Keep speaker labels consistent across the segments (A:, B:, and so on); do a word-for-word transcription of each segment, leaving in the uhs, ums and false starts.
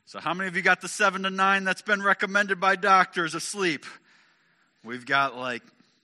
A: So how many of you got the seven to nine that's been recommended by doctors of sleep? We've got like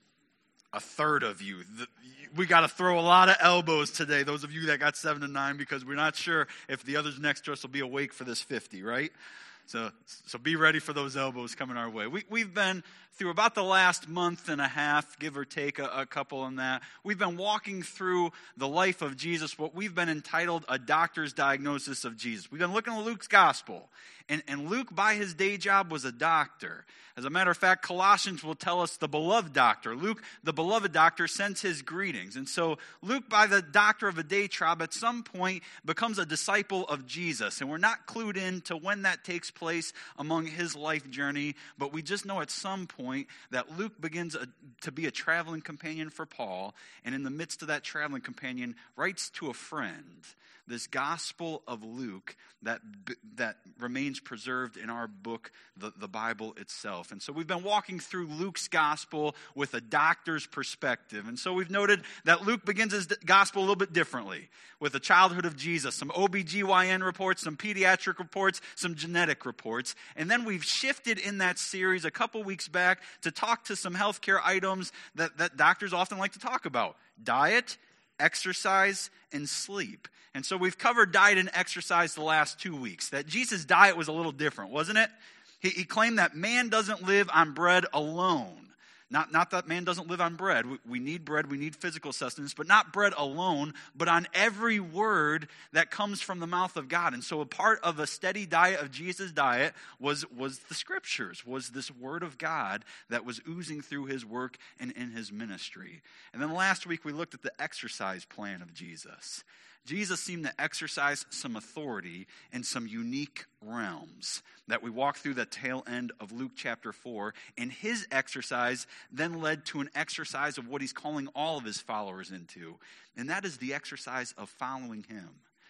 A: a third of you. The, we got to throw a lot of elbows today, those of you that got seven to nine, because we're not sure if the others next to us will be awake for this fifty, right? So so be ready for those elbows coming our way. We, we've been through about the last month and a half, give or take a, a couple on that. We've been walking through the life of Jesus, what we've been entitled A Doctor's Diagnosis of Jesus. We've been looking at Luke's gospel. And, and Luke, by his day job, was a doctor. As a matter of fact, Colossians will tell us the beloved doctor. Luke, the beloved doctor, sends his greetings. And so Luke, by the doctor of a day job, at some point becomes a disciple of Jesus. And we're not clued in to when that takes place among his life journey, but we just know at some point that Luke begins a, to be a traveling companion for Paul. And in the midst of that traveling companion, writes to a friend this gospel of Luke that that remains preserved in our book, the, the Bible itself. And so we've been walking through Luke's gospel with a doctor's perspective. And so we've noted that Luke begins his gospel a little bit differently, with the childhood of Jesus, some O B G Y N reports, some pediatric reports, some genetic reports. And then we've shifted in that series a couple weeks back to talk to some healthcare items that, that doctors often like to talk about: diet, exercise, and sleep. And so we've covered diet and exercise the last two weeks. That Jesus' diet was a little different, wasn't it? He, he claimed that man doesn't live on bread alone. Not, not that man doesn't live on bread. We, we need bread, we need physical sustenance, but not bread alone, but on every word that comes from the mouth of God. And so a part of a steady diet of Jesus' diet was, was the scriptures, was this word of God that was oozing through his work and in his ministry. And then last week we looked at the exercise plan of Jesus. Jesus seemed to exercise some authority in some unique realms that we walk through the tail end of Luke chapter four. And his exercise then led to an exercise of what he's calling all of his followers into. And that is the exercise of following him.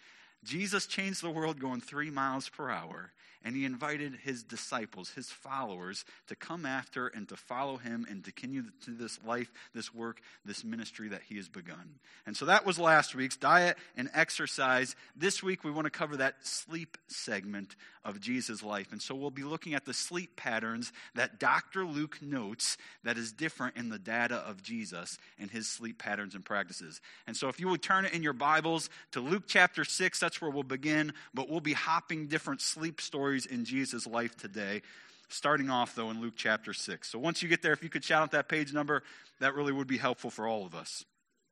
A: Jesus changed the world going three miles per hour. And he invited his disciples, his followers, to come after and to follow him and to continue to this life, this work, this ministry that he has begun. And so that was last week's diet and exercise. This week we want to cover that sleep segment of Jesus' life. And so we'll be looking at the sleep patterns that Doctor Luke notes that is different in the data of Jesus and his sleep patterns and practices. And so if you would turn it in your Bibles to Luke chapter six, that's where we'll begin. But we'll be hopping different sleep stories in Jesus' life today, starting off, though, in Luke chapter six. So once you get there, if you could shout out that page number, that really would be helpful for all of us.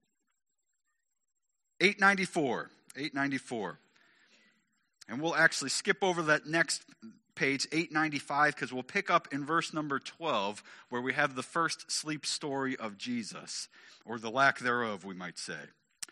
A: eight ninety-four. eight ninety-four. And we'll actually skip over that next page, eight ninety-five, because we'll pick up in verse number twelve, where we have the first sleep story of Jesus, or the lack thereof, we might say.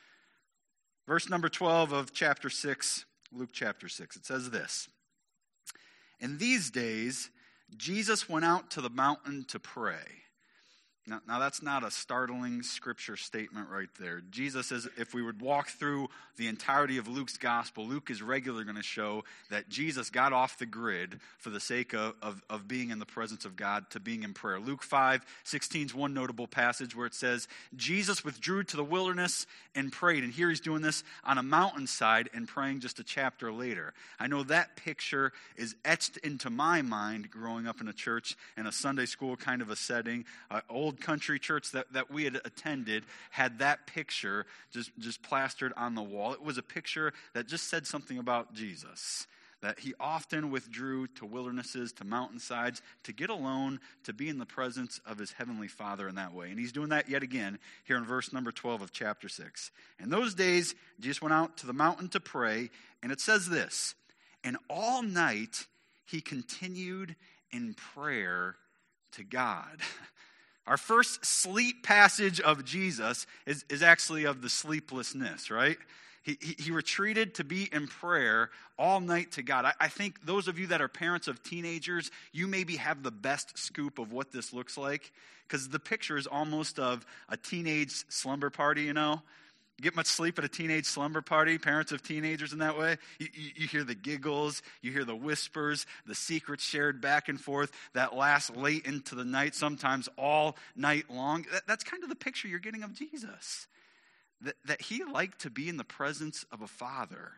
A: Verse number twelve of chapter six, Luke chapter six. It says this: "In these days, Jesus went out to the mountain to pray." Now, now that's not a startling scripture statement right there. Jesus is, if we would walk through the entirety of Luke's gospel, Luke is regularly going to show that Jesus got off the grid for the sake of, of, of being in the presence of God, to being in prayer. Luke five sixteen is one notable passage where it says, Jesus withdrew to the wilderness and prayed. And here he's doing this on a mountainside and praying just a chapter later. I know that picture is etched into my mind growing up in a church, in a Sunday school kind of a setting. Uh, old country church that, that we had attended had that picture just, just plastered on the wall. It was a picture that just said something about Jesus, that he often withdrew to wildernesses, to mountainsides, to get alone, to be in the presence of his heavenly Father in that way. And he's doing that yet again here in verse number twelve of chapter six. In those days, Jesus went out to the mountain to pray, and it says this: "And all night he continued in prayer to God." Our first sleep passage of Jesus is, is actually of the sleeplessness, right? He, he, he retreated to be in prayer all night to God. I, I think those of you that are parents of teenagers, you maybe have the best scoop of what this looks like, because the picture is almost of a teenage slumber party, you know? You get much sleep at a teenage slumber party, parents of teenagers in that way? You, you, you hear the giggles, you hear the whispers, the secrets shared back and forth that last late into the night, sometimes all night long. That, that's kind of the picture you're getting of Jesus. That, that he liked to be in the presence of a father.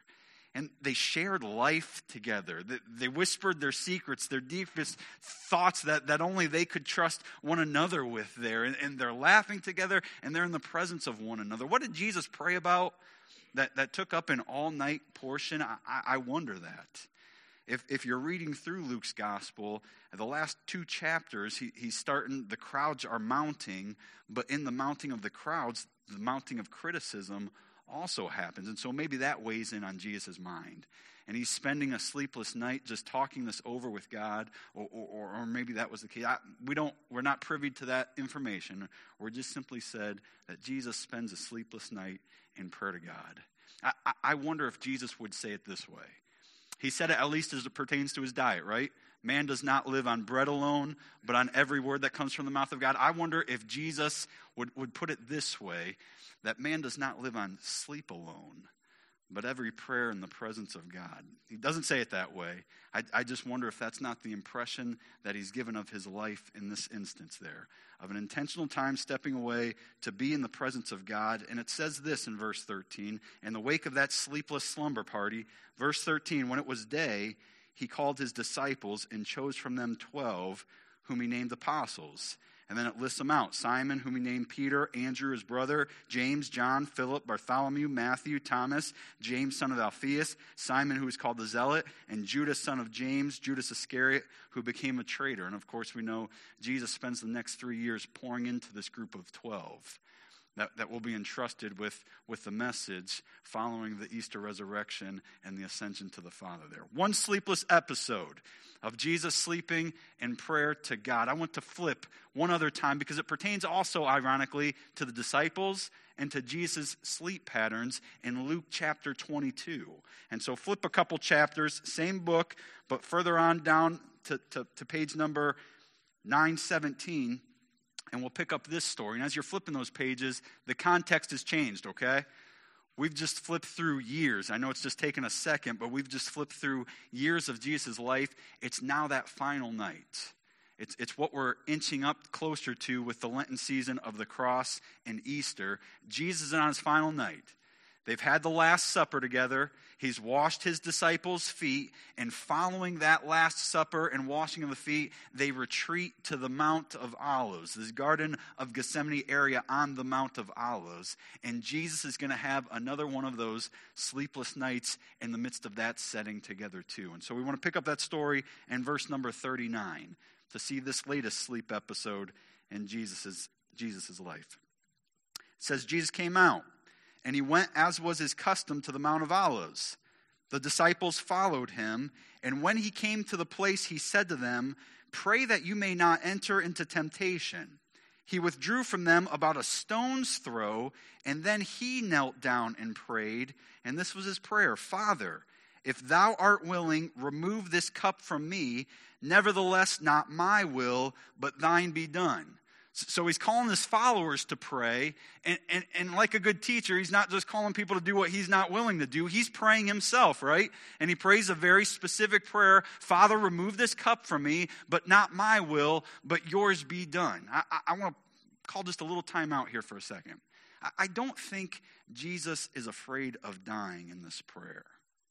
A: And they shared life together. They whispered their secrets, their deepest thoughts that, that only they could trust one another with there. And, and they're laughing together, and they're in the presence of one another. What did Jesus pray about that, that took up an all-night portion? I, I wonder that. If, if you're reading through Luke's gospel, the last two chapters, he, he's starting, the crowds are mounting, but in the mounting of the crowds, the mounting of criticism also happens. And so maybe that weighs in on Jesus' mind. And he's spending a sleepless night just talking this over with God, or, or, or maybe that was the case. I, we don't, we're not privy to that information. We're just simply said that Jesus spends a sleepless night in prayer to God. I, I wonder if Jesus would say it this way. He said it at least as it pertains to his diet, right? Man does not live on bread alone, but on every word that comes from the mouth of God. I wonder if Jesus would, would put it this way, that man does not live on sleep alone, but every prayer in the presence of God. He doesn't say it that way. I, I just wonder if that's not the impression that he's given of his life in this instance there, of an intentional time stepping away to be in the presence of God. And it says this in verse thirteen, in the wake of that sleepless slumber party, verse thirteen, when it was day, he called his disciples and chose from them twelve, whom he named apostles. And then it lists them out. Simon, whom he named Peter, Andrew, his brother, James, John, Philip, Bartholomew, Matthew, Thomas, James, son of Alphaeus, Simon, who is called the Zealot, and Judas, son of James, Judas Iscariot, who became a traitor. And of course, we know Jesus spends the next three years pouring into this group of twelve that, that will be entrusted with, with the message following the Easter resurrection and the ascension to the Father there. One sleepless episode of Jesus sleeping in prayer to God. I want to flip one other time because it pertains also, ironically, to the disciples and to Jesus' sleep patterns in Luke chapter twenty-two. And so flip a couple chapters, same book, but further on down to, to, to page number nine seventeen, and we'll pick up this story. And as you're flipping those pages, the context has changed, okay? We've just flipped through years. I know it's just taken a second, but we've just flipped through years of Jesus' life. It's now that final night. It's, it's what we're inching up closer to with the Lenten season of the cross and Easter. Jesus is on his final night. They've had the Last Supper together. He's washed his disciples' feet. And following that Last Supper and washing of the feet, they retreat to the Mount of Olives, this Garden of Gethsemane area on the Mount of Olives. And Jesus is going to have another one of those sleepless nights in the midst of that setting together too. And so we want to pick up that story in verse number thirty-nine to see this latest sleep episode in Jesus' Jesus' life. It says, Jesus came out, and he went, as was his custom, to the Mount of Olives. The disciples followed him, and when he came to the place, he said to them, "Pray that you may not enter into temptation." He withdrew from them about a stone's throw, and then he knelt down and prayed. And this was his prayer: "Father, if thou art willing, remove this cup from me. Nevertheless, not my will, but thine be done." So he's calling his followers to pray, and, and, and like a good teacher, he's not just calling people to do what he's not willing to do. He's praying himself, right? And he prays a very specific prayer: "Father, remove this cup from me, but not my will, but yours be done." I, I, I want to call just a little time out here for a second. I, I don't think Jesus is afraid of dying in this prayer.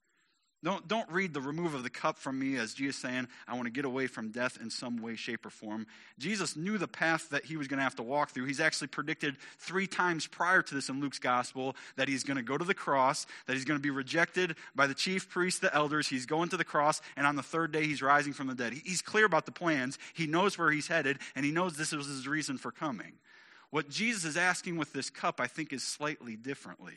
A: Don't, don't read the remove of the cup from me as Jesus saying, I want to get away from death in some way, shape, or form. Jesus knew the path that he was going to have to walk through. He's actually predicted three times prior to this in Luke's gospel that he's going to go to the cross, that he's going to be rejected by the chief priests, the elders. He's going to the cross, and on the third day he's rising from the dead. He's clear about the plans. He knows where he's headed, and he knows this was his reason for coming. What Jesus is asking with this cup, I think, is slightly differently.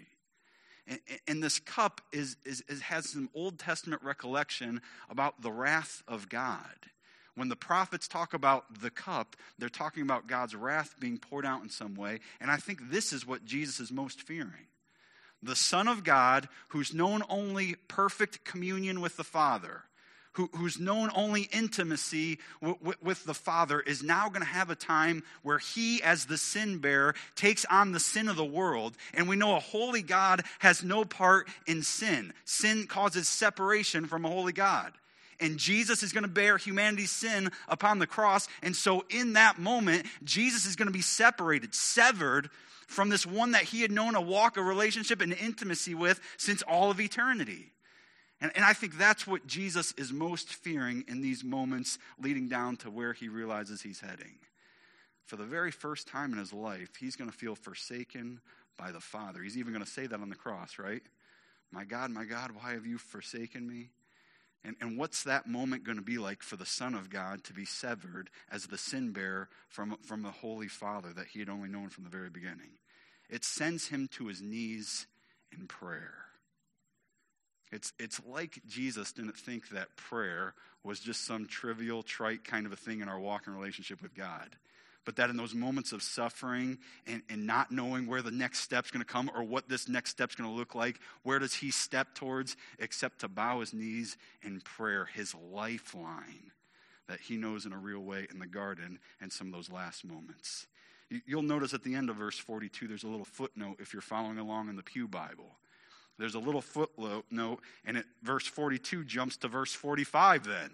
A: And this cup is, is, is has some Old Testament recollection about the wrath of God. When the prophets talk about the cup, they're talking about God's wrath being poured out in some way. And I think this is what Jesus is most fearing. The Son of God, who's known only perfect communion with the Father, Who, who's known only intimacy w- w- with the Father, is now going to have a time where he, as the sin bearer, takes on the sin of the world. And we know a holy God has no part in sin. Sin causes separation from a holy God. And Jesus is going to bear humanity's sin upon the cross. And so in that moment, Jesus is going to be separated, severed from this one that he had known a walk, a relationship, and intimacy with since all of eternity. And, and I think that's what Jesus is most fearing in these moments leading down to where he realizes he's heading. For the very first time in his life, he's going to feel forsaken by the Father. He's even going to say that on the cross, right? My God, my God, why have you forsaken me? And, and what's that moment going to be like for the Son of God to be severed as the sin bearer from, from the Holy Father that he had only known from the very beginning? It sends him to his knees in prayer. It's, it's like Jesus didn't think that prayer was just some trivial, trite kind of a thing in our walk and relationship with God. But that in those moments of suffering and, and not knowing where the next step's going to come or what this next step's going to look like, where does he step towards except to bow his knees in prayer, his lifeline that he knows in a real way in the garden and some of those last moments. You, you'll notice at the end of verse forty-two, there's a little footnote if you're following along in the Pew Bible. There's a little footnote, and it, verse forty-two jumps to verse forty-five then.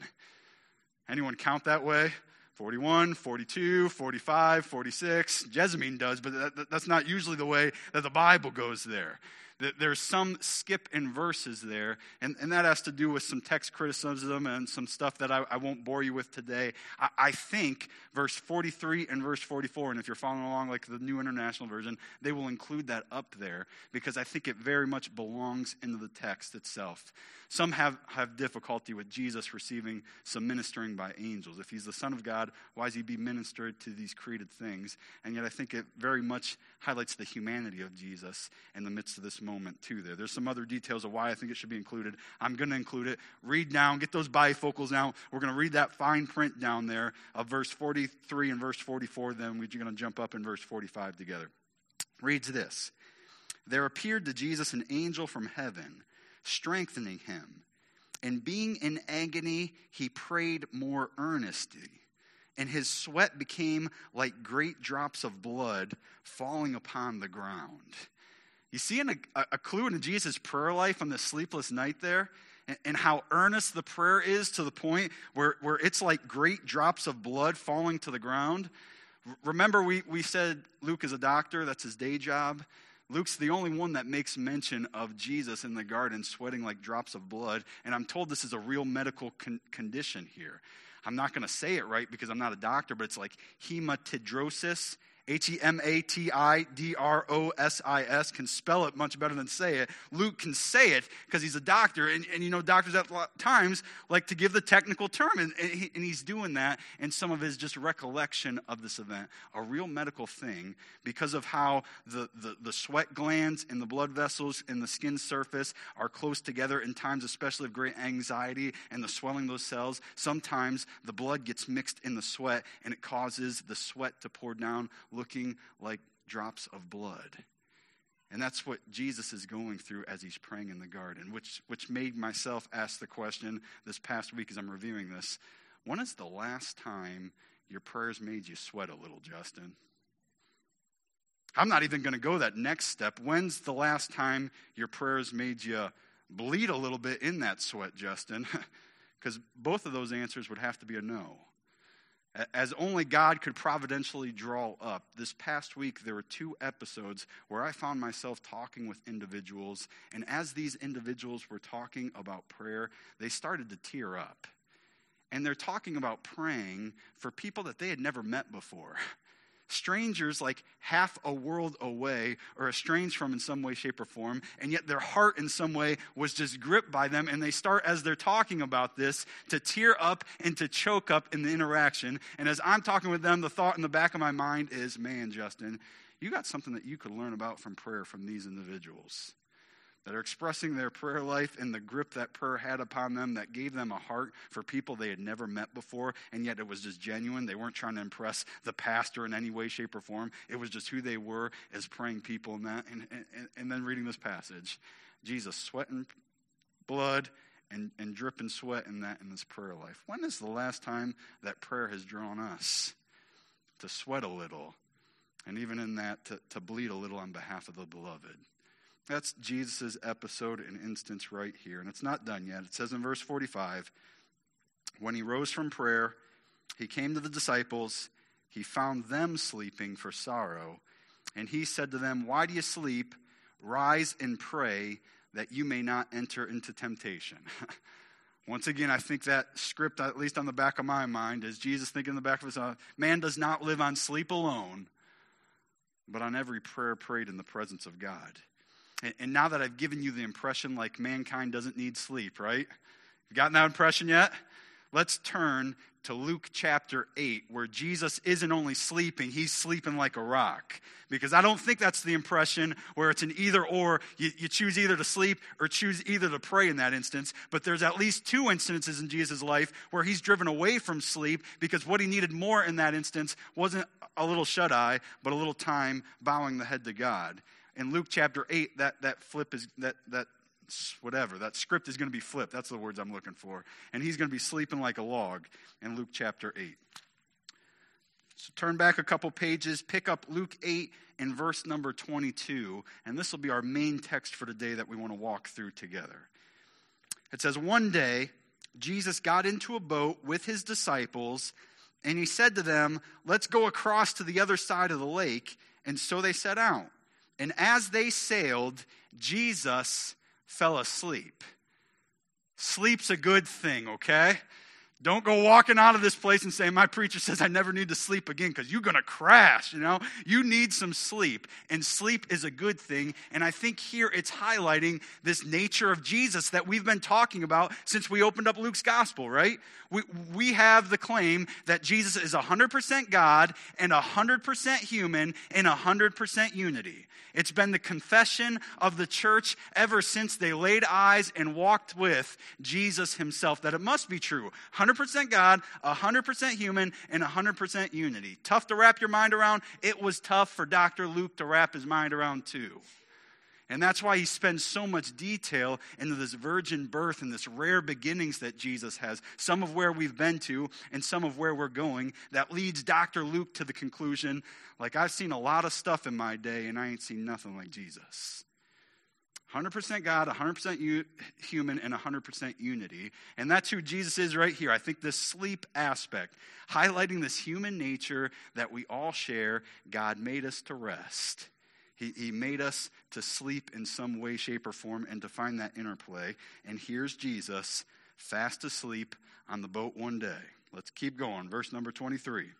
A: Anyone count that way? forty-one, forty-two, forty-five, forty-six. Jessamine does, but that, that's not usually the way that the Bible goes there. There's some skip in verses there, and, and that has to do with some text criticism and some stuff that I, I won't bore you with today. I, I think verse forty-three and verse forty-four, and if you're following along like the New International Version, they will include that up there because I think it very much belongs into the text itself. Some have, have difficulty with Jesus receiving some ministering by angels. If he's the Son of God, why is he be ministered to these created things? And yet I think it very much highlights the humanity of Jesus in the midst of this moment too there. There's some other details of why I think it should be included. I'm going to include it. Read down, get those bifocals down. We're going to read that fine print down there of verse forty-three and verse forty-four. Then we're going to jump up in verse forty-five together. Reads this. There appeared to Jesus an angel from heaven, strengthening him. And being in agony, he prayed more earnestly. And his sweat became like great drops of blood falling upon the ground. You see in a, a clue into Jesus' prayer life on the sleepless night there, and, and how earnest the prayer is to the point where, where it's like great drops of blood falling to the ground. Remember we, we said Luke is a doctor, that's his day job. Luke's the only one that makes mention of Jesus in the garden sweating like drops of blood. And I'm told this is a real medical con- condition here. I'm not going to say it right because I'm not a doctor, but it's like hematidrosis, H E M A T I D R O S I S, can spell it much better than say it. Luke can say it because he's a doctor, and, and you know, doctors at times like to give the technical term, and, and, he, and he's doing that in some of his just recollection of this event, a real medical thing, because of how the, the, the sweat glands and the blood vessels and the skin surface are close together in times especially of great anxiety and the swelling of those cells. Sometimes the blood gets mixed in the sweat, and it causes the sweat to pour down, looking like drops of blood. And that's what Jesus is going through as he's praying in the garden, which which made myself ask the question this past week as I'm reviewing this. When is the last time your prayers made you sweat a little, Justin? I'm not even going to go that next step. When's the last time your prayers made you bleed a little bit in that sweat, Justin? Because both of those answers would have to be a no. As only God could providentially draw up, this past week there were two episodes where I found myself talking with individuals, and as these individuals were talking about prayer, they started to tear up. And they're talking about praying for people that they had never met before. Strangers like half a world away or estranged from in some way, shape, or form, and yet their heart in some way was just gripped by them, and they start, as they're talking about this, to tear up and to choke up in the interaction. And as I'm talking with them, the thought in the back of my mind is, man, Justin, you got something that you could learn about from prayer from these individuals that are expressing their prayer life and the grip that prayer had upon them that gave them a heart for people they had never met before, and yet it was just genuine. They weren't trying to impress the pastor in any way, shape, or form. It was just who they were as praying people in that. And, and, and then reading this passage, Jesus sweating blood and, and dripping sweat in that in this prayer life. When is the last time that prayer has drawn us to sweat a little, and even in that to, to bleed a little on behalf of the beloved? That's Jesus' episode and instance right here. And it's not done yet. It says in verse forty-five, when he rose from prayer, he came to the disciples. He found them sleeping for sorrow. And he said to them, why do you sleep? Rise and pray that you may not enter into temptation. Once again, I think that script, at least on the back of my mind, is Jesus thinking in the back of his mind, man does not live on sleep alone, but on every prayer prayed in the presence of God. And, and now that I've given you the impression like mankind doesn't need sleep, right? You gotten that impression yet? Let's turn to Luke chapter eight, where Jesus isn't only sleeping, he's sleeping like a rock. Because I don't think that's the impression where it's an either or, you, you choose either to sleep or choose either to pray in that instance. But there's at least two instances in Jesus' life where he's driven away from sleep because what he needed more in that instance wasn't a little shut-eye, but a little time bowing the head to God. In Luke chapter eight, that, that flip is, that, that whatever, that script is going to be flipped. That's the words I'm looking for. And he's going to be sleeping like a log in Luke chapter eight. So turn back a couple pages, pick up Luke eight and verse number twenty-two, and this will be our main text for today that we want to walk through together. It says, one day, Jesus got into a boat with his disciples, and he said to them, let's go across to the other side of the lake. And so they set out. And as they sailed, Jesus fell asleep. Sleep's a good thing, okay? Don't go walking out of this place and saying, my preacher says I never need to sleep again, because you're going to crash, you know? You need some sleep, and sleep is a good thing. And I think here it's highlighting this nature of Jesus that we've been talking about since we opened up Luke's gospel, right? We, we have the claim that Jesus is one hundred percent God and one hundred percent human in one hundred percent unity. It's been the confession of the church ever since they laid eyes and walked with Jesus himself, that it must be true. one hundred percent God, one hundred percent human, and one hundred percent unity. Tough to wrap your mind around. It was tough for Doctor Luke to wrap his mind around too. And that's why he spends so much detail into this virgin birth and this rare beginnings that Jesus has, some of where we've been to and some of where we're going, that leads Doctor Luke to the conclusion, like, I've seen a lot of stuff in my day and I ain't seen nothing like Jesus. one hundred percent God, one hundred percent u- human, and one hundred percent unity. And that's who Jesus is right here. I think this sleep aspect, highlighting this human nature that we all share. God made us to rest. He, he made us to sleep in some way, shape, or form, and to find that interplay. And here's Jesus, fast asleep on the boat one day. Let's keep going. Verse number twenty-three.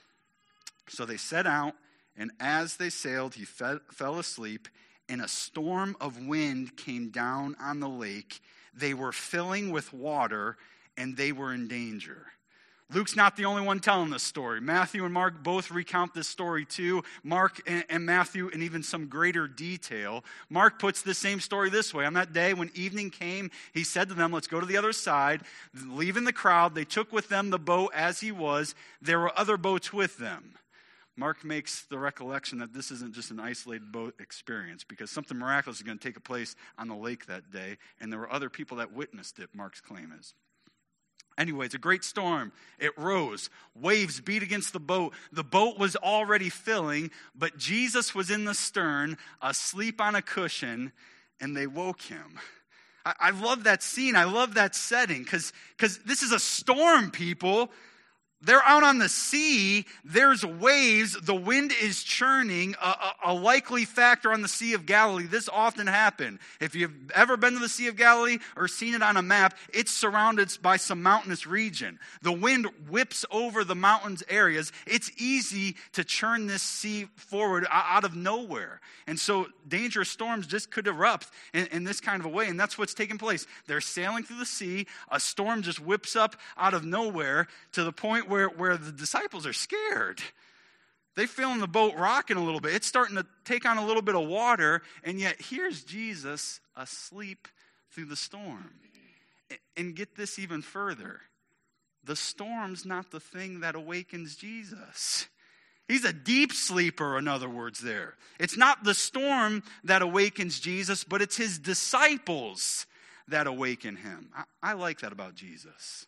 A: So they set out, and as they sailed, he fed, fell asleep, and a storm of wind came down on the lake. They were filling with water, and they were in danger. Luke's not the only one telling this story. Matthew and Mark both recount this story too. Mark and, and Matthew in even some greater detail. Mark puts the same story this way. On that day when evening came, he said to them, let's go to the other side. Leaving the crowd, they took with them the boat as he was. There were other boats with them. Mark makes the recollection that this isn't just an isolated boat experience, because something miraculous is going to take place on the lake that day, and there were other people that witnessed it, Mark's claim is. Anyway, it's a great storm. It rose. Waves beat against the boat. The boat was already filling, but Jesus was in the stern, asleep on a cushion, and they woke him. I, I love that scene. I love that setting, because because this is a storm, people. They're out on the sea. There's waves. The wind is churning, a, a, a likely factor on the Sea of Galilee. This often happened. If you've ever been to the Sea of Galilee or seen it on a map, it's surrounded by some mountainous region. The wind whips over the mountains areas. It's easy to churn this sea forward out of nowhere. And so dangerous storms just could erupt in, in this kind of a way. And that's what's taking place. They're sailing through the sea. A storm just whips up out of nowhere to the point where Where, where the disciples are scared. They feel in the boat rocking a little bit. It's starting to take on a little bit of water, and yet here's Jesus asleep through the storm. And get this even further. The storm's not the thing that awakens Jesus. He's a deep sleeper, in other words, there. It's not the storm that awakens Jesus, but it's his disciples that awaken him. I, I like that about Jesus.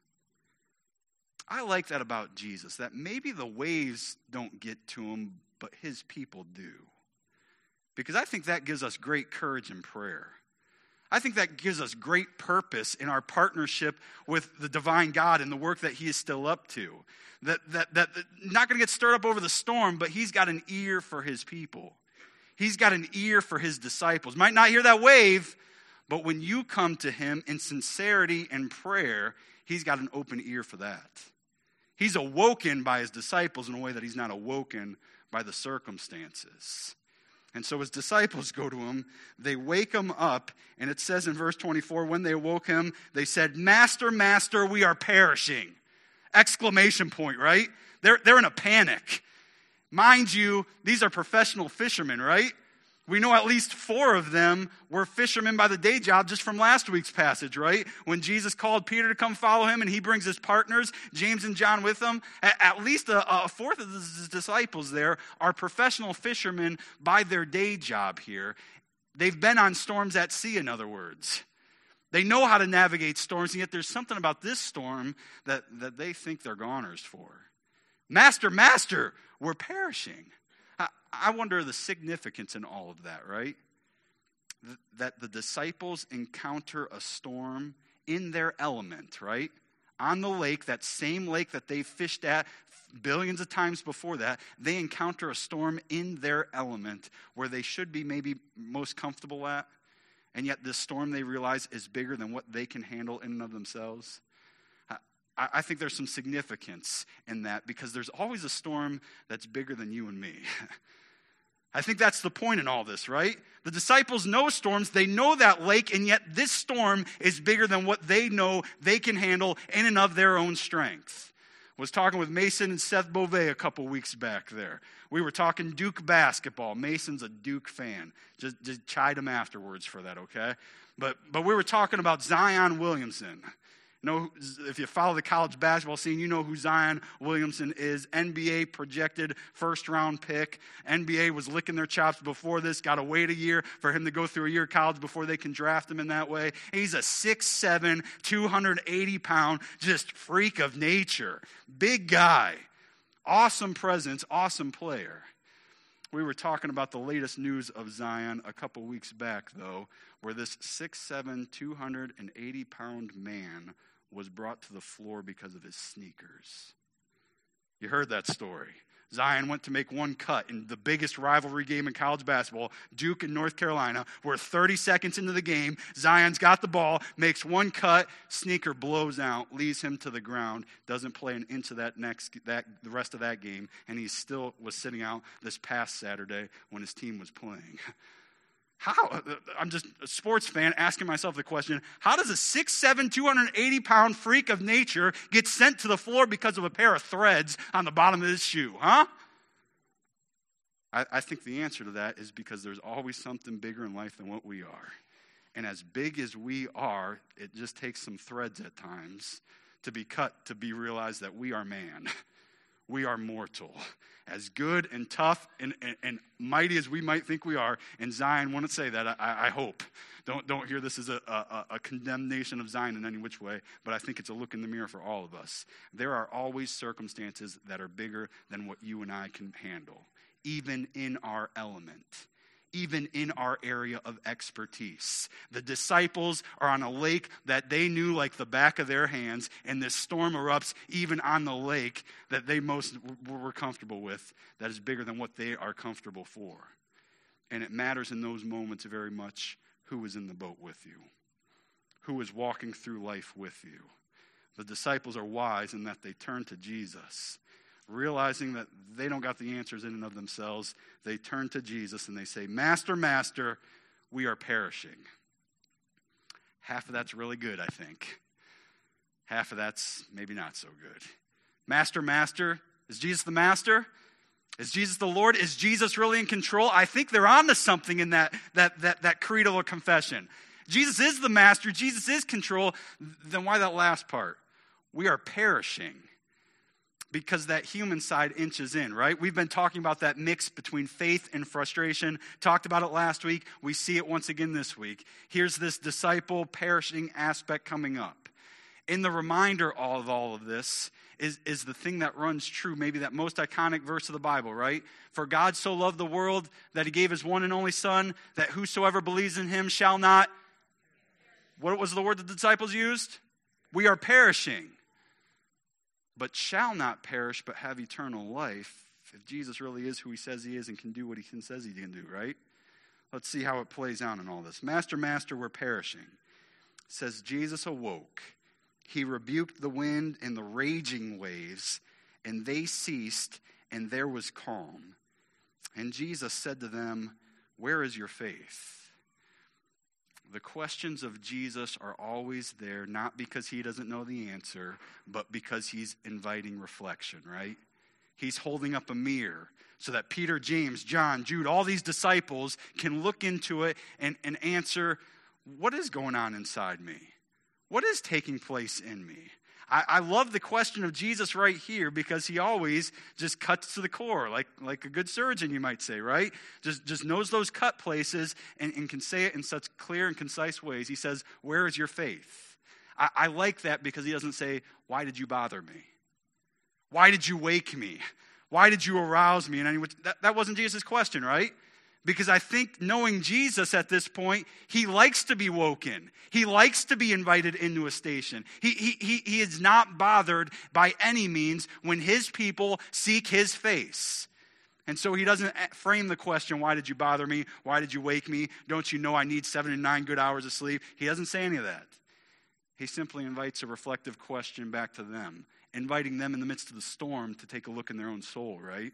A: I like that about Jesus, that maybe the waves don't get to him, but his people do. Because I think that gives us great courage in prayer. I think that gives us great purpose in our partnership with the divine God and the work that he is still up to. That, that, that, that not going to get stirred up over the storm, but he's got an ear for his people. He's got an ear for his disciples. Might not hear that wave, But when you come to him in sincerity and prayer, he's got an open ear for that. He's awoken by his disciples in a way that he's not awoken by the circumstances. And so his disciples go to him, they wake him up, and it says in verse twenty-four, when they awoke him, they said, Master, Master, we are perishing. Exclamation point, right? They're, they're in a panic. Mind you, these are professional fishermen, right? We know at least four of them were fishermen by the day job just from last week's passage, right? When Jesus called Peter to come follow him and he brings his partners, James and John, with him, at least a, a fourth of his disciples there are professional fishermen by their day job here. They've been on storms at sea, in other words. They know how to navigate storms, and yet there's something about this storm that, that they think they're goners for. Master, Master, we're perishing. I wonder the significance in all of that, right? Th- that the disciples encounter a storm in their element, right? On the lake, that same lake that they fished at billions of times before that, they encounter a storm in their element where they should be maybe most comfortable at. And yet this storm, they realize, is bigger than what they can handle in and of themselves. I, I think there's some significance in that because there's always a storm that's bigger than you and me. I think that's the point in all this, right? The disciples know storms. They know that lake, and yet this storm is bigger than what they know they can handle in and of their own strength. I was talking with Mason and Seth Beauvais a couple weeks back there. We were talking Duke basketball. Mason's a Duke fan. Just, just chide him afterwards for that, okay? But, but we were talking about Zion Williamson. Know, if you follow the college basketball scene, you know who Zion Williamson is. N B A projected first round pick. N B A was licking their chops before this, got to wait a year for him to go through a year of college before they can draft him in that way. And he's a six seven, two hundred eighty pound, just freak of nature. Big guy. Awesome presence, awesome player. We were talking about the latest news of Zion a couple weeks back, though, where this six seven, two hundred eighty pound man was brought to the floor because of his sneakers. You heard that story. Zion went to make one cut in the biggest rivalry game in college basketball, Duke and North Carolina. We're thirty seconds into the game. Zion's got the ball, makes one cut, sneaker blows out, leaves him to the ground, doesn't play an inch of that next that the rest of that game, and he still was sitting out this past Saturday when his team was playing. How? I'm just a sports fan asking myself the question, how does a six seven, two hundred eighty pound freak of nature get sent to the floor because of a pair of threads on the bottom of his shoe, huh? I, I think the answer to that is because there's always something bigger in life than what we are. And as big as we are, it just takes some threads at times to be cut, to be realized that we are man. We are mortal. As good and tough and, and, and mighty as we might think we are, and Zion wouldn't say that, I, I hope. Don't, don't hear this as a, a, a condemnation of Zion in any which way, but I think it's a look in the mirror for all of us. There are always circumstances that are bigger than what you and I can handle, even in our element. Even in our area of expertise. The disciples are on a lake that they knew like the back of their hands, and this storm erupts even on the lake that they most were comfortable with, that is bigger than what they are comfortable for. And it matters in those moments very much who is in the boat with you, who is walking through life with you. The disciples are wise in that they turn to Jesus. Realizing that they don't got the answers in and of themselves, they turn to Jesus and they say, Master, Master, we are perishing. Half of that's really good, I think. Half of that's maybe not so good. Master, Master, is Jesus the Master? Is Jesus the Lord? Is Jesus really in control? I think they're on to something in that, that, that, that creed or confession. Jesus is the Master. Jesus is control. Then why that last part? We are perishing. Because that human side inches in, right? We've been talking about that mix between faith and frustration. Talked about it last week. We see it once again this week. Here's this disciple perishing aspect coming up. In the reminder of all of this is, is the thing that runs true, maybe that most iconic verse of the Bible, right? For God so loved the world that he gave his one and only Son, that whosoever believes in him shall not. What was the word the disciples used? We are perishing. But shall not perish, but have eternal life, if Jesus really is who he says he is and can do what he says he can do, right? Let's see how it plays out in all this. Master, Master, we're perishing. It says Jesus awoke. He rebuked the wind and the raging waves, and they ceased, and there was calm. And Jesus said to them, where is your faith? The questions of Jesus are always there, not because he doesn't know the answer, but because he's inviting reflection, right? He's holding up a mirror so that Peter, James, John, Jude, all these disciples can look into it and, and answer, what is going on inside me? What is taking place in me? I, I love the question of Jesus right here because he always just cuts to the core, like, like a good surgeon, you might say, right? Just, just knows those cut places and, and can say it in such clear and concise ways. He says, where is your faith? I, I like that because he doesn't say, why did you bother me? Why did you wake me? Why did you arouse me? And any, that, that wasn't Jesus' question, right? Because I think knowing Jesus at this point, he likes to be woken. He likes to be invited into a station. He, he, he, he is not bothered by any means when his people seek his face. And so he doesn't frame the question, why did you bother me? Why did you wake me? Don't you know I need seven and nine good hours of sleep? He doesn't say any of that. He simply invites a reflective question back to them, inviting them in the midst of the storm to take a look in their own soul, right?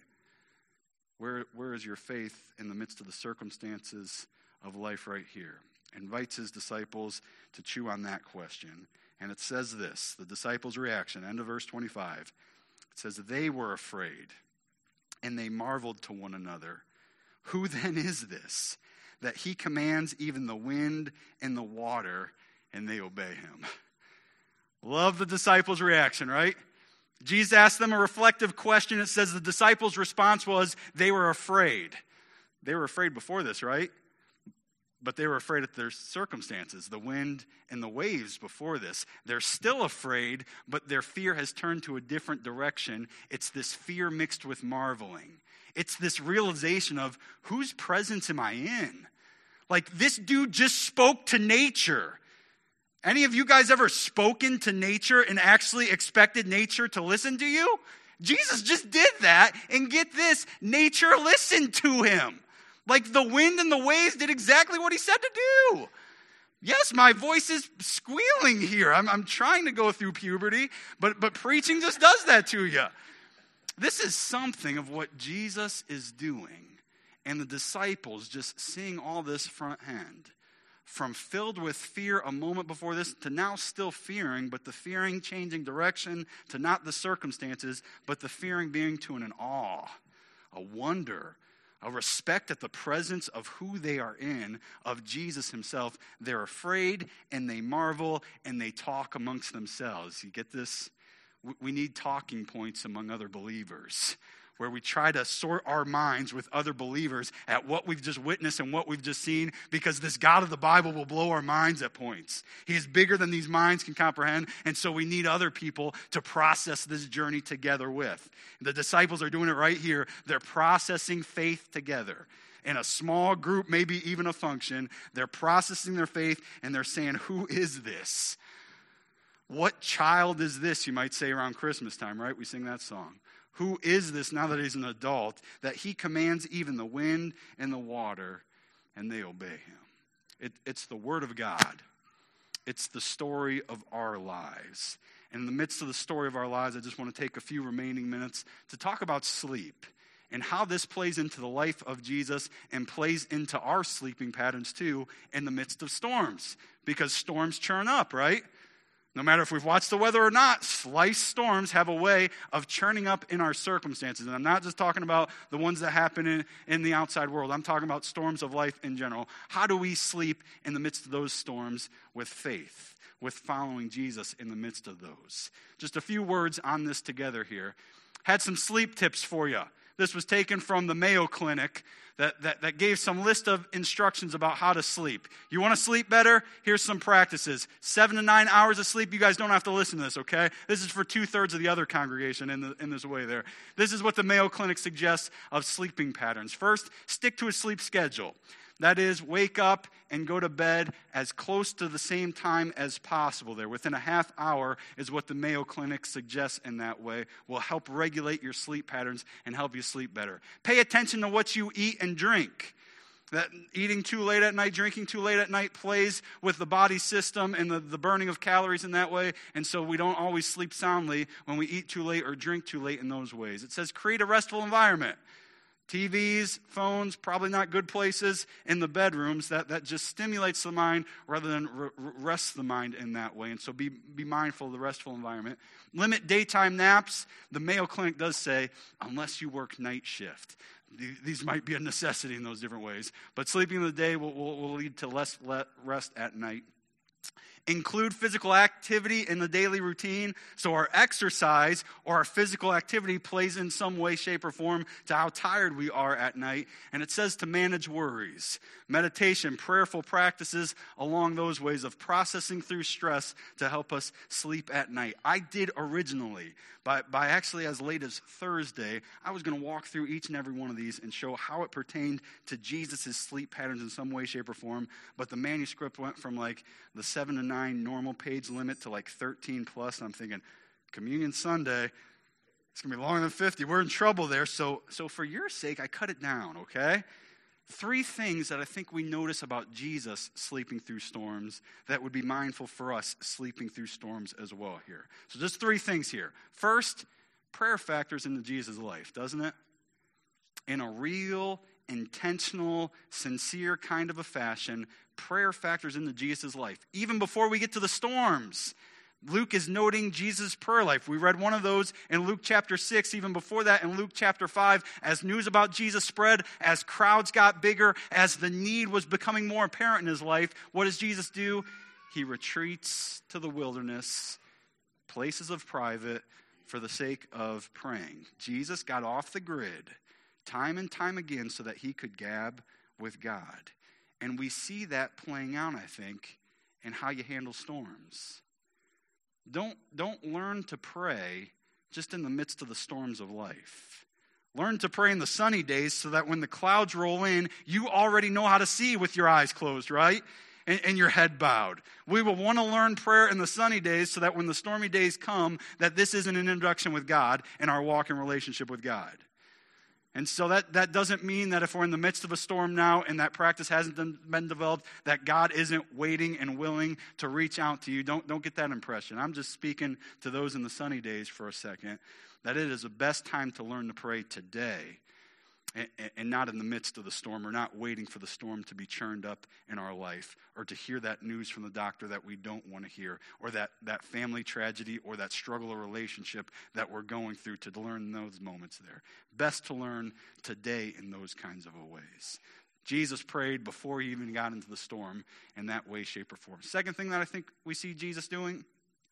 A: Where, where is your faith in the midst of the circumstances of life right here? Invites his disciples to chew on that question. And it says this, the disciples' reaction, end of verse twenty-five. It says, they were afraid, and they marveled to one another. Who then is this, that he commands even the wind and the water, and they obey him? Love the disciples' reaction, right? Jesus asked them a reflective question. It says the disciples' response was they were afraid. They were afraid before this, right? But they were afraid of their circumstances, the wind and the waves before this. They're still afraid, but their fear has turned to a different direction. It's this fear mixed with marveling. It's this realization of, whose presence am I in? Like, this dude just spoke to nature. Any of you guys ever spoken to nature and actually expected nature to listen to you? Jesus just did that, and get this, nature listened to him. Like the wind and the waves did exactly what he said to do. Yes, my voice is squealing here. I'm, I'm trying to go through puberty, but, but preaching just does that to you. This is something of what Jesus is doing, and the disciples just seeing all this front hand. From filled with fear a moment before this to now still fearing, but the fearing changing direction to not the circumstances, but the fearing being to an awe, a wonder, a respect at the presence of who they are in, of Jesus himself. They're afraid and they marvel and they talk amongst themselves. You get this? We need talking points among other believers, where we try to sort our minds with other believers at what we've just witnessed and what we've just seen, because this God of the Bible will blow our minds at points. He is bigger than these minds can comprehend, and so we need other people to process this journey together with. The disciples are doing it right here. They're processing faith together. In a small group, maybe even a function, they're processing their faith, and they're saying, who is this? What child is this, you might say around Christmas time, right? We sing that song. Who is this now that he's an adult, that he commands even the wind and the water, and they obey him? It, it's the word of God. It's the story of our lives. And in the midst of the story of our lives, I just want to take a few remaining minutes to talk about sleep and how this plays into the life of Jesus and plays into our sleeping patterns too in the midst of storms. Because storms churn up, right? No matter if we've watched the weather or not, slice storms have a way of churning up in our circumstances. And I'm not just talking about the ones that happen in, in the outside world. I'm talking about storms of life in general. How do we sleep in the midst of those storms with faith, with following Jesus in the midst of those? Just a few words on this together here. Had some sleep tips for you. This was taken from the Mayo Clinic that, that, that gave some list of instructions about how to sleep. You want to sleep better? Here's some practices. Seven to nine hours of sleep. You guys don't have to listen to this, okay? This is for two-thirds of the other congregation in, the, in this way there. This is what the Mayo Clinic suggests of sleeping patterns. First, stick to a sleep schedule. That is, wake up and go to bed as close to the same time as possible there. Within a half hour is what the Mayo Clinic suggests in that way. Will help regulate your sleep patterns and help you sleep better. Pay attention to what you eat and drink. That eating too late at night, drinking too late at night plays with the body system and the, the burning of calories in that way. And so we don't always sleep soundly when we eat too late or drink too late in those ways. It says create a restful environment. T Vs, phones, probably not good places in the bedrooms. That, that just stimulates the mind rather than re- rests the mind in that way. And so be, be mindful of the restful environment. Limit daytime naps. The Mayo Clinic does say, unless you work night shift. These might be a necessity in those different ways. But sleeping in the day will, will, will lead to less rest at night. Include physical activity in the daily routine. So our exercise or our physical activity plays in some way, shape, or form to how tired we are at night. And it says to manage worries. Meditation, prayerful practices along those ways of processing through stress to help us sleep at night. I did originally, by, by actually as late as Thursday, I was going to walk through each and every one of these and show how it pertained to Jesus' sleep patterns in some way, shape, or form. But the manuscript went from like the seven to nine normal page limit to like thirteen plus. And I'm thinking, Communion Sunday, it's going to be longer than fifty. We're in trouble there. So, so for your sake, I cut it down, okay? Three things that I think we notice about Jesus sleeping through storms that would be mindful for us sleeping through storms as well here. So just three things here. First, prayer factors into Jesus' life, doesn't it? In a real, intentional, sincere kind of a fashion, prayer factors into Jesus' life. Even before we get to the storms, Luke is noting Jesus' prayer life. We read one of those in Luke chapter six, even before that in Luke chapter five. As news about Jesus spread, as crowds got bigger, as the need was becoming more apparent in his life, what does Jesus do? He retreats to the wilderness, places of private, for the sake of praying. Jesus got off the grid time and time again so that he could gab with God. And we see that playing out, I think, in how you handle storms. Don't, don't learn to pray just in the midst of the storms of life. Learn to pray in the sunny days so that when the clouds roll in, you already know how to see with your eyes closed, right? And, and your head bowed. We will want to learn prayer in the sunny days so that when the stormy days come, that this isn't an introduction with God and our walk in relationship with God. And so that, that doesn't mean that if we're in the midst of a storm now and that practice hasn't been developed, that God isn't waiting and willing to reach out to you. Don't, don't get that impression. I'm just speaking to those in the sunny days for a second, that it is the best time to learn to pray today and, and not in the midst of the storm, or not waiting for the storm to be churned up in our life, or to hear that news from the doctor that we don't want to hear, or that, that family tragedy or that struggle or relationship that we're going through, to learn those moments there. Best to learn today in those kinds of ways. Jesus prayed before he even got into the storm in that way, shape, or form. Second thing that I think we see Jesus doing,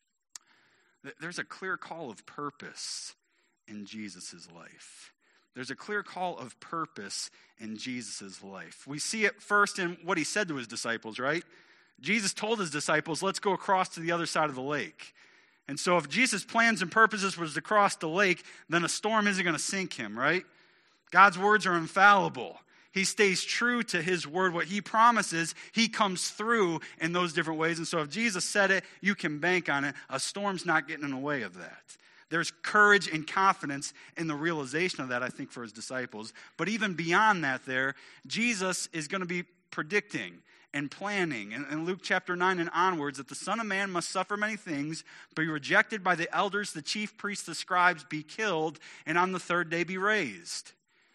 A: there's a clear call of purpose in Jesus' life. There's a clear call of purpose in Jesus' life. We see it first in what he said to his disciples, right? Jesus told his disciples, let's go across to the other side of the lake. And so if Jesus' plans and purposes was to cross the lake, then a storm isn't going to sink him, right? God's words are infallible. He stays true to his word. What he promises, he comes through in those different ways. And so if Jesus said it, you can bank on it. A storm's not getting in the way of that. There's courage and confidence in the realization of that, I think, for his disciples. But even beyond that there, Jesus is going to be predicting and planning in, in Luke chapter nine and onwards that the Son of Man must suffer many things, be rejected by the elders, the chief priests, the scribes, be killed, and on the third day be raised.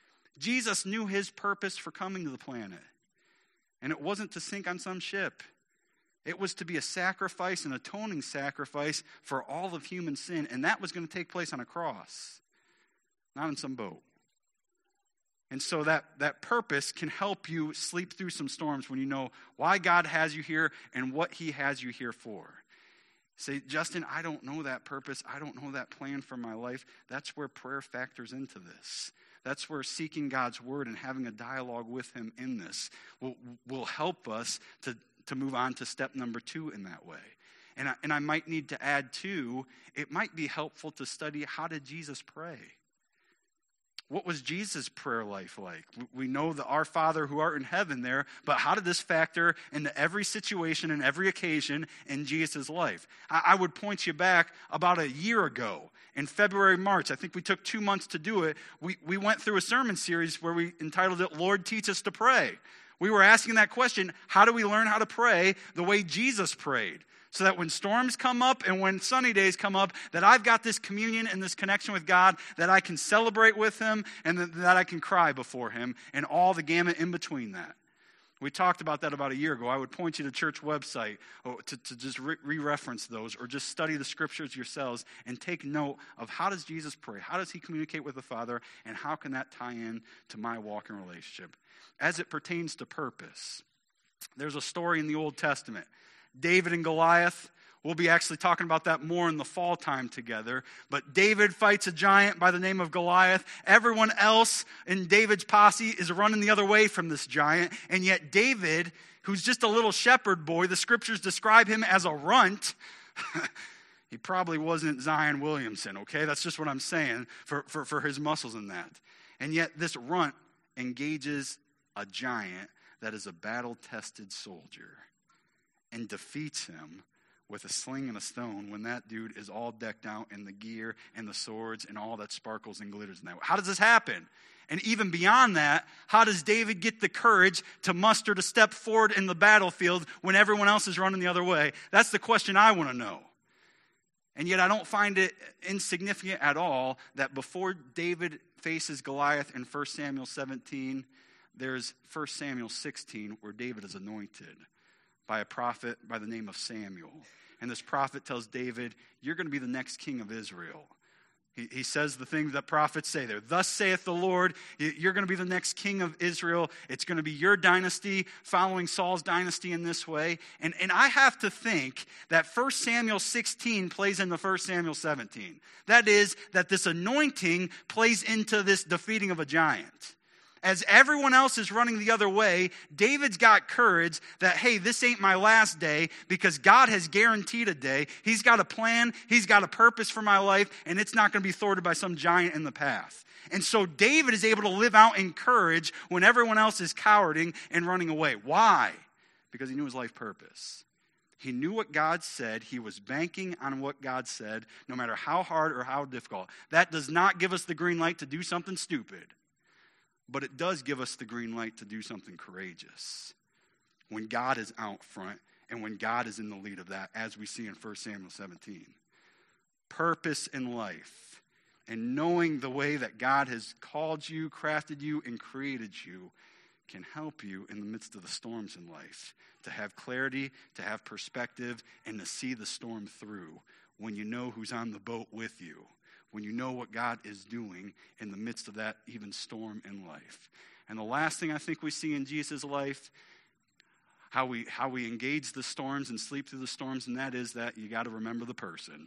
A: Jesus knew his purpose for coming to the planet. And it wasn't to sink on some ship. It was to be a sacrifice, an atoning sacrifice for all of human sin. And that was going to take place on a cross, not in some boat. And so that, that purpose can help you sleep through some storms when you know why God has you here and what he has you here for. Say, Justin, I don't know that purpose. I don't know that plan for my life. That's where prayer factors into this. That's where seeking God's word and having a dialogue with him in this will, will help us to to move on to step number two in that way. And I, and I might need to add too, it might be helpful to study, how did Jesus pray? What was Jesus' prayer life like? We know the Our Father who art in heaven there, but how did this factor into every situation and every occasion in Jesus' life? I, I would point you back about a year ago in February, March. I think we took two months to do it. We, we went through a sermon series where we entitled it, Lord, Teach Us to Pray. We were asking that question, how do we learn how to pray the way Jesus prayed? So that when storms come up and when sunny days come up, that I've got this communion and this connection with God, that I can celebrate with him and that I can cry before him and all the gamut in between that. We talked about that about a year ago. I would point you to church website to, to just re-reference those or just study the scriptures yourselves and take note of how does Jesus pray? How does he communicate with the Father? And how can that tie in to my walk and relationship? As it pertains to purpose, there's a story in the Old Testament. David and Goliath, we'll be actually talking about that more in the fall time together. But David fights a giant by the name of Goliath. Everyone else in David's posse is running the other way from this giant. And yet David, who's just a little shepherd boy, the scriptures describe him as a runt. He probably wasn't Zion Williamson, okay? That's just what I'm saying for, for, for his muscles in that. And yet this runt engages a giant that is a battle-tested soldier and defeats him with a sling and a stone when that dude is all decked out in the gear and the swords and all that sparkles and glitters in that. How does this happen? And even beyond that, how does David get the courage to muster to step forward in the battlefield when everyone else is running the other way? That's the question I want to know. And yet I don't find it insignificant at all that before David faces Goliath in First Samuel seventeen, there's First Samuel sixteen where David is anointed by a prophet by the name of Samuel. And this prophet tells David, you're going to be the next king of Israel. He, he says the things that prophets say there. Thus saith the Lord, you're going to be the next king of Israel. It's going to be your dynasty, following Saul's dynasty in this way. And, and I have to think that First Samuel sixteen plays into First Samuel seventeen. That is, that this anointing plays into this defeating of a giant. As everyone else is running the other way, David's got courage that, hey, this ain't my last day because God has guaranteed a day. He's got a plan. He's got a purpose for my life, and it's not going to be thwarted by some giant in the path. And so David is able to live out in courage when everyone else is cowarding and running away. Why? Because he knew his life purpose. He knew what God said. He was banking on what God said, no matter how hard or how difficult. That does not give us the green light to do something stupid. But it does give us the green light to do something courageous when God is out front and when God is in the lead of that, as we see in First Samuel seventeen. Purpose in life and knowing the way that God has called you, crafted you, and created you can help you in the midst of the storms in life to have clarity, to have perspective, and to see the storm through when you know who's on the boat with you. When you know what God is doing in the midst of that even storm in life. And the last thing I think we see in Jesus' life, how we how we engage the storms and sleep through the storms, and that is that you got to remember the person.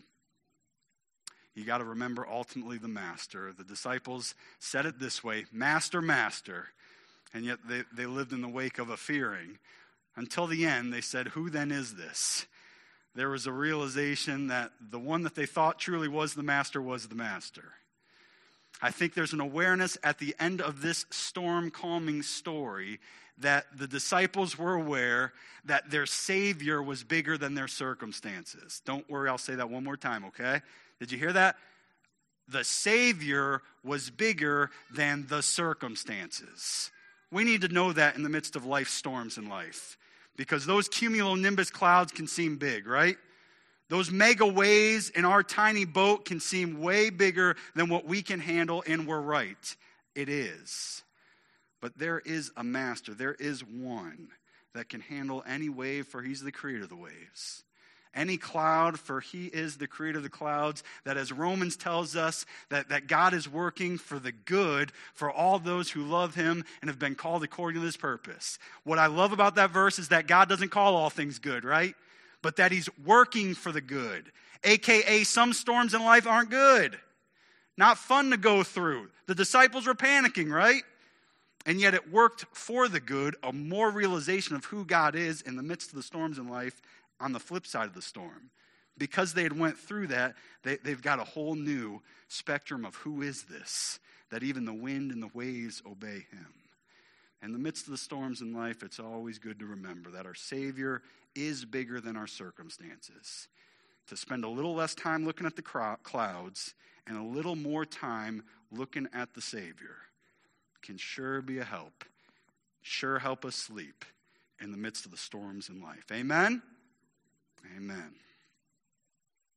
A: You got to remember ultimately the master. The disciples said it this way, Master, Master. And yet they, they lived in the wake of a fearing. Until the end, they said, who then is this? There was a realization that the one that they thought truly was the master was the master. I think there's an awareness at the end of this storm calming story that the disciples were aware that their Savior was bigger than their circumstances. Don't worry, I'll say that one more time, okay? Did you hear that? The Savior was bigger than the circumstances. We need to know that in the midst of life storms in life. Because those cumulonimbus clouds can seem big, right? Those mega waves in our tiny boat can seem way bigger than what we can handle, and we're right. It is. But there is a master. There is one that can handle any wave, for he's the creator of the waves. Any cloud, for he is the creator of the clouds. That as Romans tells us, that, that God is working for the good for all those who love him and have been called according to his purpose. What I love about that verse is that God doesn't call all things good, right? But that he's working for the good. A K A some storms in life aren't good. Not fun to go through. The disciples were panicking, right? And yet it worked for the good, a more realization of who God is in the midst of the storms in life on the flip side of the storm. Because they had went through that, they, they've got a whole new spectrum of who is this, that even the wind and the waves obey him. In the midst of the storms in life, it's always good to remember that our Savior is bigger than our circumstances. To spend a little less time looking at the clouds and a little more time looking at the Savior can sure be a help. sure help us sleep in the midst of the storms in life. Amen? Amen.